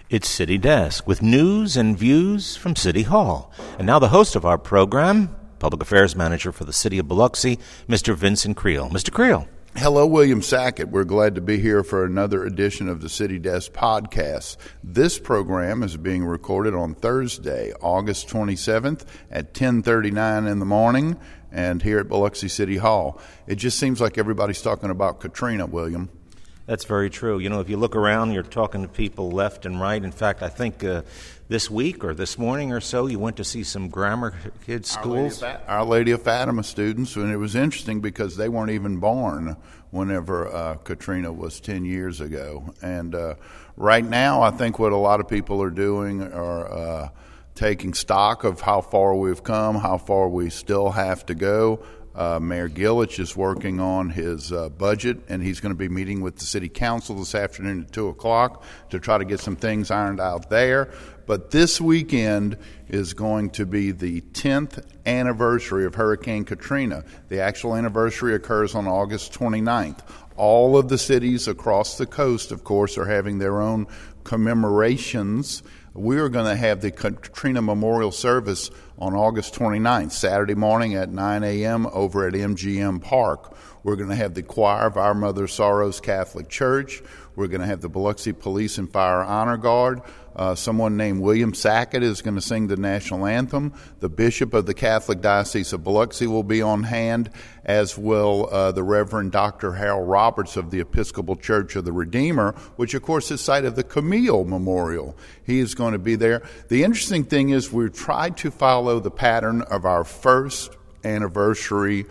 It's City Desk with news and views from City Hall. And now the host of our program, Public Affairs Manager for the City of Biloxi, Mr. Vincent Creel. Mr. Creel. Hello, William Sackett. We're glad to be here for another edition of the City Desk podcast. This program is being recorded on Thursday, August 27th at 10:39 in the morning and here at Biloxi City Hall. It just seems like everybody's talking about Katrina, William. That's very true. You know, if you look around, you're talking to people left and right. In fact, I think this week or this morning or so, you went to see some grammar kids' schools. Our Lady of Fatima students, and it was interesting because they weren't even born whenever Katrina was 10 years ago. And right now, I think what a lot of people are doing are taking stock of how far we've come, how far we still have to go. Mayor Gillich is working on his budget, and he's going to be meeting with the City Council this afternoon at 2 o'clock to try to get some things ironed out there. But this weekend is going to be the 10th anniversary of Hurricane Katrina. The actual anniversary occurs on August 29th. All of the cities across the coast, of course, are having their own commemorations. We are going to have the Katrina Memorial Service on August 29th, Saturday morning at 9 a.m. over at MGM Park. We're going to have the choir of Our Mother Sorrows Catholic Church. We're going to have the Biloxi Police and Fire Honor Guard. Someone named William Sackett is going to sing the national anthem. The Bishop of the Catholic Diocese of Biloxi will be on hand, as will the Reverend Dr. Harold Roberts of the Episcopal Church of the Redeemer, which, of course, is site of the Camille Memorial. He is going to be there. The interesting thing is we've tried to follow the pattern of our first anniversary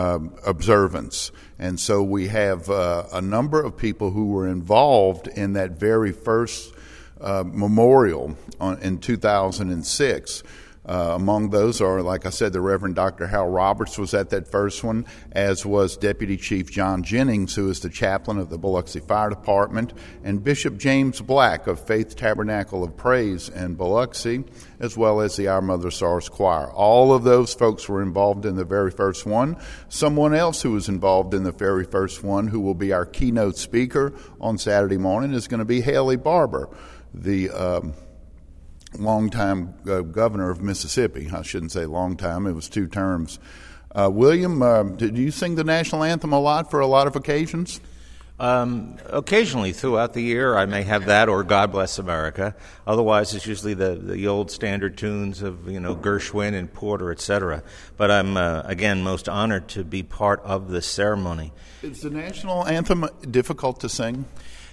observance. And so we have a number of people who were involved in that very first memorial in 2006. Among those are, like I said, the Reverend Dr. Hal Roberts was at that first one, as was Deputy Chief John Jennings, who is the chaplain of the Biloxi Fire Department, and Bishop James Black of Faith Tabernacle of Praise in Biloxi, as well as the Our Mother Sorrows Choir. All of those folks were involved in the very first one. Someone else who was involved in the very first one, who will be our keynote speaker on Saturday morning, is going to be Haley Barbour, the longtime governor of Mississippi. I shouldn't say long time, it was 2 terms. William, did you sing the national anthem a lot for a lot of occasions? Occasionally throughout the year I may have that or God Bless America. Otherwise it's usually the old standard tunes of, Gershwin and Porter, etc. But I'm, again, most honored to be part of this ceremony. Is the national anthem difficult to sing?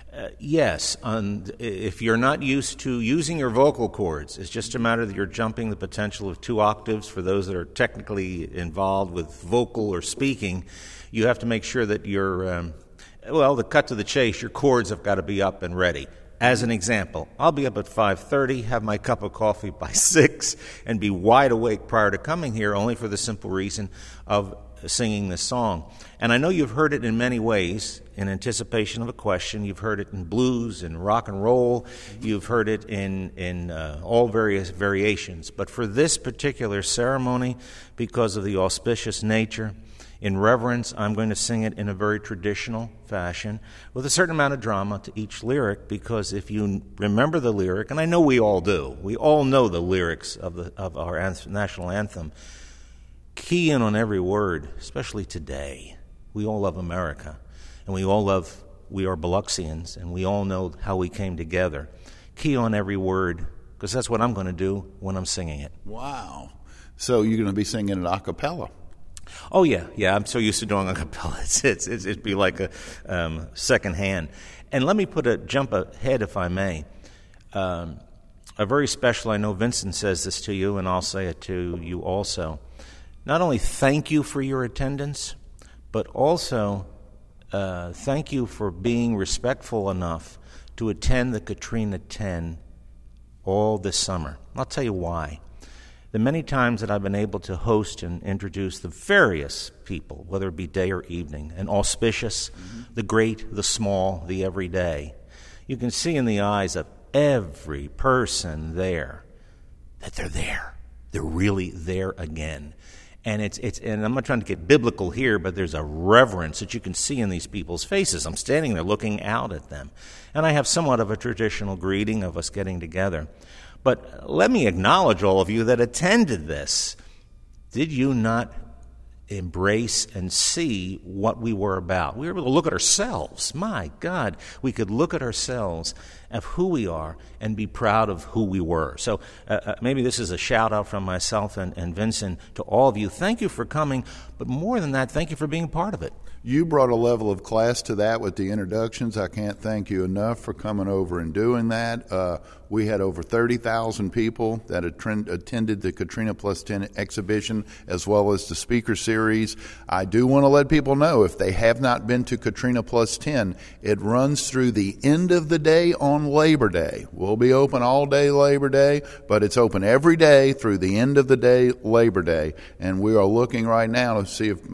Yes. If you're not used to using your vocal cords, it's just a matter that you're jumping the potential of 2 octaves. For those that are technically involved with vocal or speaking, you have to make sure that you're, to cut to the chase, your cords have got to be up and ready. As an example, I'll be up at 5:30, have my cup of coffee by 6, and be wide awake prior to coming here, only for the simple reason of singing this song. And I know you've heard it in many ways in anticipation of a question. You've heard it in blues and rock and roll. You've heard it in all various variations. But for this particular ceremony, because of the auspicious nature, in reverence, I'm going to sing it in a very traditional fashion with a certain amount of drama to each lyric, because if you remember the lyric, and I know we all do, we all know the lyrics of our national anthem, key in on every word, especially today. We all love America, and we are Biloxians, and we all know how we came together. Key on every word, because that's what I'm going to do when I'm singing it. Wow. So you're going to be singing it a cappella? Oh, yeah. I'm so used to doing a cappella. It'd be like a second hand. And let me jump ahead, if I may. A very special, I know Vincent says this to you, and I'll say it to you also. Not only thank you for your attendance, but also thank you for being respectful enough to attend the Katrina 10 all this summer. I'll tell you why. The many times that I've been able to host and introduce the various people, whether it be day or evening, an auspicious, the great, the small, the everyday, you can see in the eyes of every person there that they're there. They're really there again. And and I'm not trying to get biblical here, but there's a reverence that you can see in these people's faces. I'm standing there looking out at them. And I have somewhat of a traditional greeting of us getting together. But let me acknowledge all of you that attended this. Did you not embrace and see what we were about? We were able to look at ourselves. My God, we could look at ourselves of who we are and be proud of who we were. So maybe this is a shout out from myself and Vincent to all of you. Thank you for coming, but more than that, thank you for being part of it. You brought a level of class to that with the introductions. I can't thank you enough for coming over and doing that. We had over 30,000 people that attended the Katrina Plus 10 exhibition as well as the speaker series. I do want to let people know, if they have not been to Katrina Plus 10, it runs through the end of the day on Labor Day. We'll be open all day Labor Day, but it's open every day through the end of the day Labor Day. And we are looking right now to see if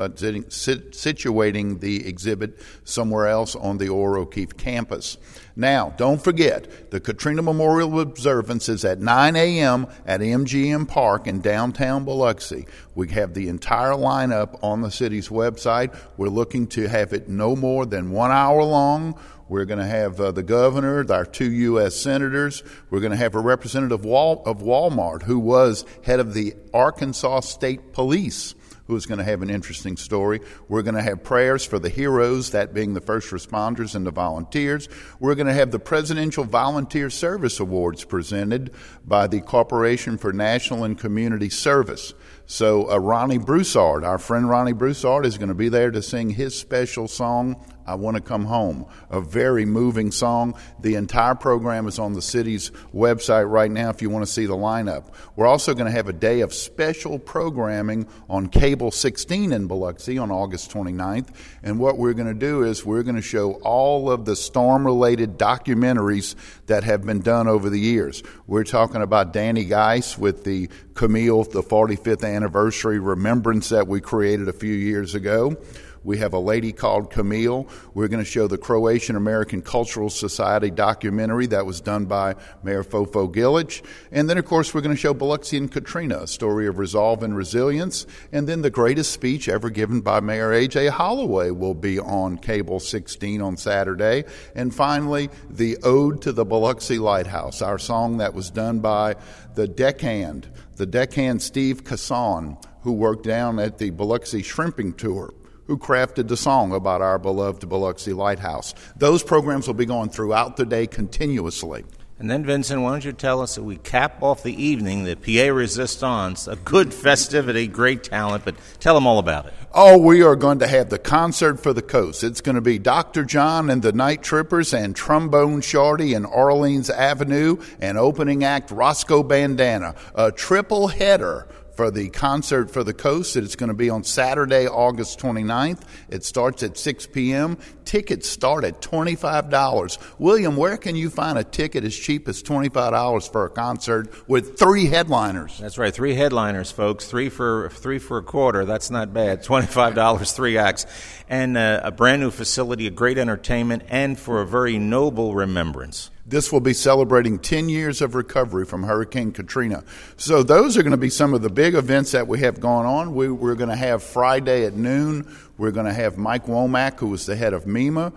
situating the exhibit somewhere else on the Orr O'Keefe campus. Now, don't forget, the Katrina Memorial Observance is at 9 a.m. at MGM Park in downtown Biloxi. We have the entire lineup on the city's website. We're looking to have it no more than 1 hour long. We're going to have the governor, our 2 U.S. senators. We're going to have a representative of Walmart, who was head of the Arkansas State Police, who's going to have an interesting story. We're going to have prayers for the heroes, that being the first responders and the volunteers. We're going to have the Presidential Volunteer Service Awards presented by the Corporation for National and Community Service. So Ronnie Broussard, our friend Ronnie Broussard, is going to be there to sing his special song, I Want to Come Home, a very moving song. The entire program is on the city's website right now if you want to see the lineup. We're also going to have a day of special programming on Cable 16 in Biloxi on August 29th. And what we're going to do is we're going to show all of the storm-related documentaries that have been done over the years. We're talking about Danny Geis with the Camille, the 45th anniversary remembrance that we created a few years ago. We have a lady called Camille. We're going to show the Croatian American Cultural Society documentary that was done by Mayor Fofo Gilic. And then, of course, we're going to show Biloxi and Katrina, a story of resolve and resilience. And then the greatest speech ever given by Mayor A.J. Holloway will be on Cable 16 on Saturday. And finally, the Ode to the Biloxi Lighthouse, our song that was done by the deckhand Steve Casson, who worked down at the Biloxi Shrimping Tour, who crafted the song about our beloved Biloxi Lighthouse. Those programs will be going throughout the day continuously. And then, Vincent, why don't you tell us that we cap off the evening, the Pied Resistance, a good festivity, great talent, but tell them all about it. Oh, we are going to have the Concert for the Coast. It's going to be Dr. John and the Night Trippers and Trombone Shorty and Orleans Avenue and opening act Roscoe Bandana. A triple header for the Concert for the Coast. It's going to be on Saturday, August 29th. It starts at 6 p.m. Tickets start at $25. William, where can you find a ticket as cheap as $25 for a concert with 3 headliners? That's right, 3 headliners, folks. Three for a quarter. That's not bad. $25, 3 acts. And a brand new facility, a great entertainment, and for a very noble remembrance. This will be celebrating 10 years of recovery from Hurricane Katrina. So those are going to be some of the big events that we have going on. We're going to have Friday at noon. We're going to have Mike Womack, who was the head of MEMA,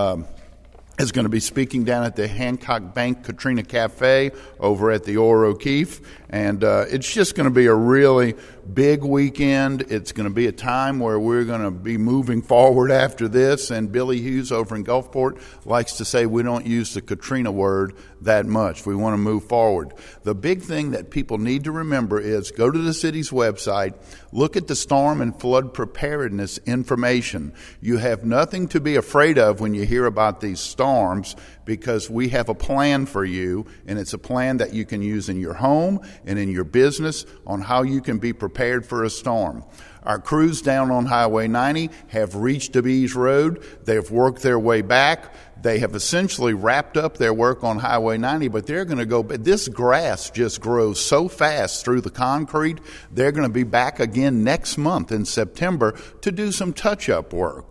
is going to be speaking down at the Hancock Bank Katrina Cafe over at the Orr O'Keefe. And it's just going to be a really big weekend. It's going to be a time where we're going to be moving forward after this. And Billy Hughes over in Gulfport likes to say we don't use the Katrina word that much. We want to move forward. The big thing that people need to remember is go to the city's website, look at the storm and flood preparedness information. You have nothing to be afraid of when you hear about these storms, because we have a plan for you, and it's a plan that you can use in your home and in your business on how you can be prepared for a storm. Our crews down on Highway 90 have reached DeBees Road. They've worked their way back. They have essentially wrapped up their work on Highway 90, but they're going to go. This grass just grows so fast through the concrete. They're going to be back again next month in September to do some touch-up work.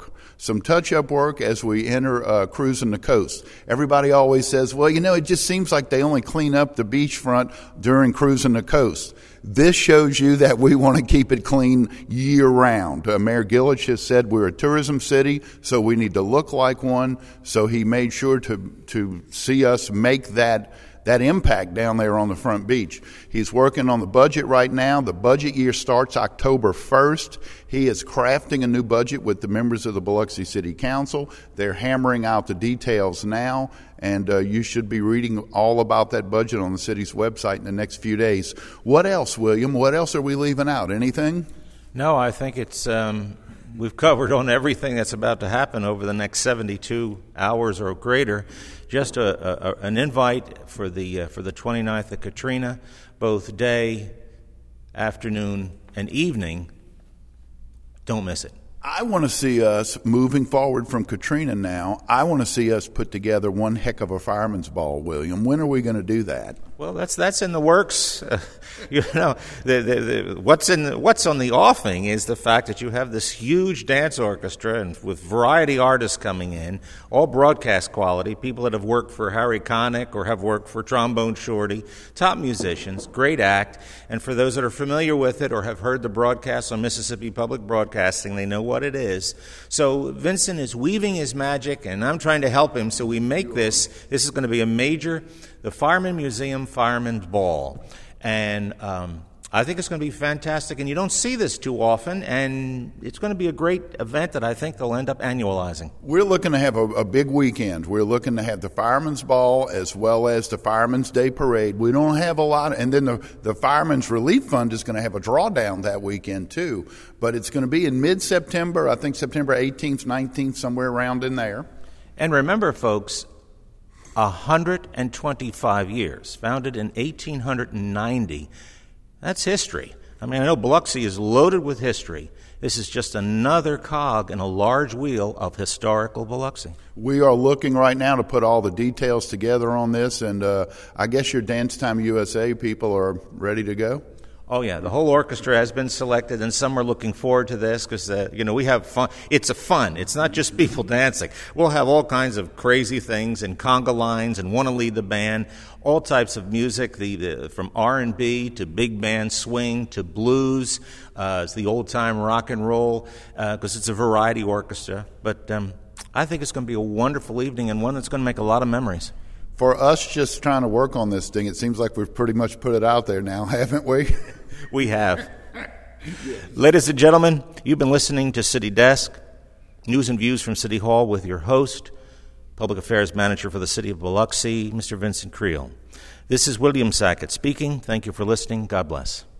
some touch-up work as we enter Cruising the Coast. Everybody always says, well, it just seems like they only clean up the beachfront during Cruising the Coast. This shows you that we want to keep it clean year-round. Mayor Gillich has said we're a tourism city, so we need to look like one. So he made sure to see us make that impact down there on the front beach. He's working on the budget right now. The budget year starts October 1st. He is crafting a new budget with the members of the Biloxi City Council. They're hammering out the details now, and you should be reading all about that budget on the city's website in the next few days. What else, William? What else are we leaving out? Anything? No, I think it's we've covered on everything that's about to happen over the next 72 hours or greater. Just an invite for the 29th of Katrina, both day, afternoon, and evening. Don't miss it. I want to see us moving forward from Katrina now. I want to see us put together one heck of a fireman's ball, William. When are we going to do that? Well, that's in the works. What's on the offing is the fact that you have this huge dance orchestra and with variety artists coming in, all broadcast quality, people that have worked for Harry Connick or have worked for Trombone Shorty, top musicians, great act. And for those that are familiar with it or have heard the broadcast on Mississippi Public Broadcasting, they know what it is. So Vincent is weaving his magic, and I'm trying to help him. So we make this. This is going to be a major, the Fireman Museum Fireman's Ball. And I think it's going to be fantastic, and you don't see this too often, and it's going to be a great event that I think they'll end up annualizing. We're looking to have a big weekend. We're looking to have the Fireman's Ball as well as the Fireman's Day Parade. We don't have a lot, and then the Fireman's Relief Fund is going to have a drawdown that weekend too. But it's going to be in mid-September, I think September 18th, 19th, somewhere around in there. And remember, folks, 125 years, founded in 1890. That's history. I mean, I know Biloxi is loaded with history. This is just another cog in a large wheel of historical Biloxi. We are looking right now to put all the details together on this, and I guess your Dance Time USA people are ready to go? Oh, yeah. The whole orchestra has been selected, and some are looking forward to this because, we have fun. It's a fun. It's not just people dancing. We'll have all kinds of crazy things and conga lines and want to lead the band, all types of music, from R&B to big band swing to blues, it's the old-time rock and roll, because it's a variety orchestra. But I think it's going to be a wonderful evening and one that's going to make a lot of memories. For us just trying to work on this thing, it seems like we've pretty much put it out there now, haven't we? We have. Ladies and gentlemen, you've been listening to City Desk, news and views from City Hall with your host, Public Affairs Manager for the City of Biloxi, Mr. Vincent Creel. This is William Sackett speaking. Thank you for listening. God bless.